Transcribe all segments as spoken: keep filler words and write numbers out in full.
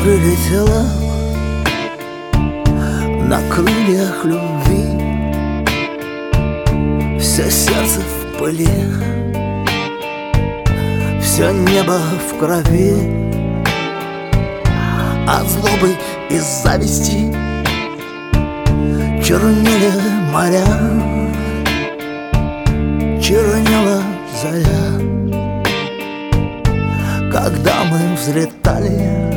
прилетела на крыльях любви, все сердце в пыли, все небо в крови. От злобы и зависти чернели моря, чернела заря, когда мы взлетали.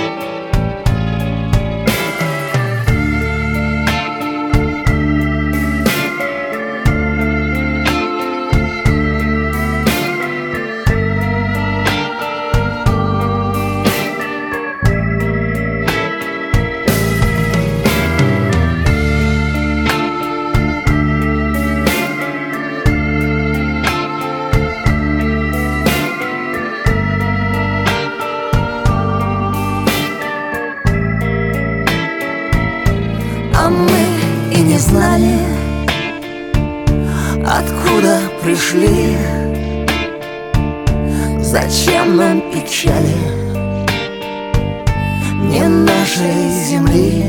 А мы и не знали, откуда пришли, зачем нам печали не нашей земли.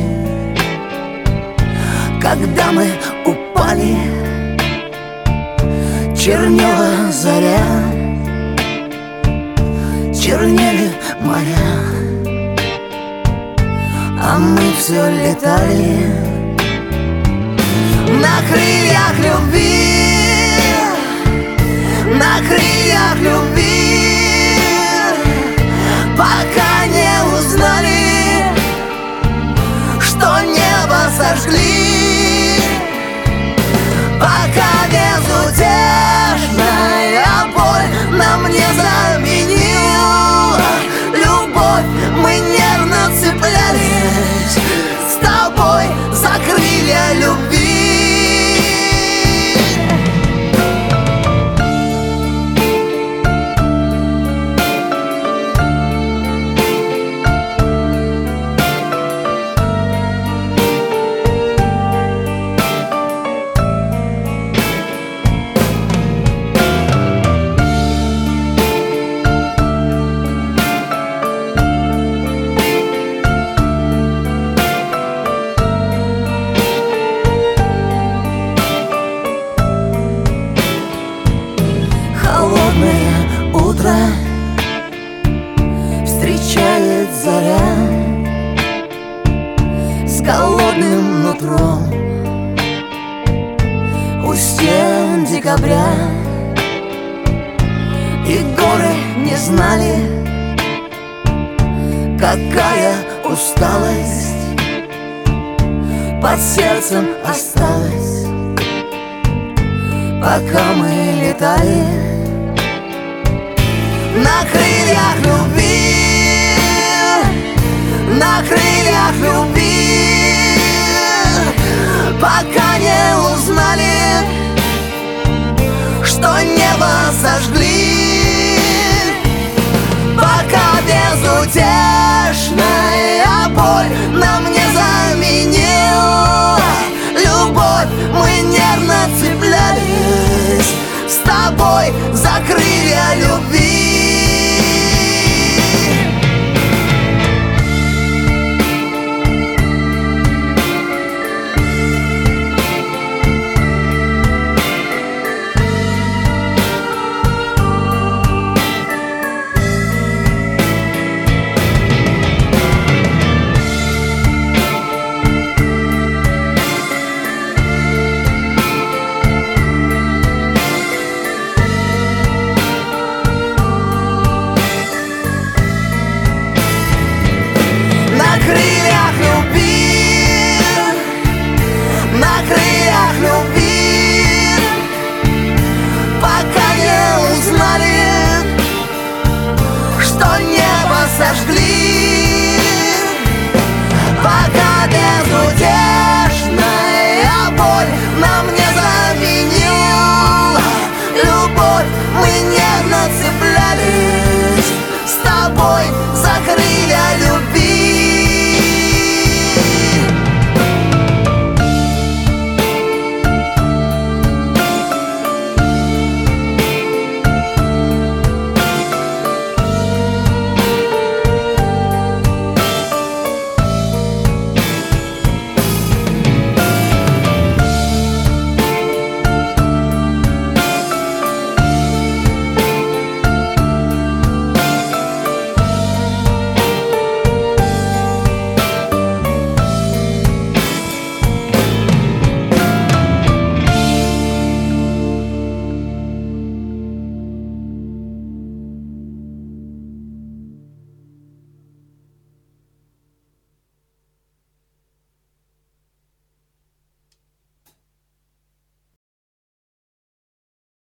Когда мы упали, чернела заря, чернели моря, а мы все летали на крыльях любви, на крыльях любви, пока не узнали, что небо сожгли, пока безутешная боль нам не заменила любовь. Мы нервно цеплялись с тобой за крылья любви. холодное утро встречает заря с голодным нутром у стен декабря. И горы не знали, какая усталость под сердцем осталась, пока мы летали на крыльях любви, на крыльях любви, пока не узнали, что небо сожгли, пока безутешная боль нам не заменила любовь. Мы нервно цеплялись с тобой за крылья любви. На крыльях любви, на крыльях любви, пока не узнали, что небо сожгли.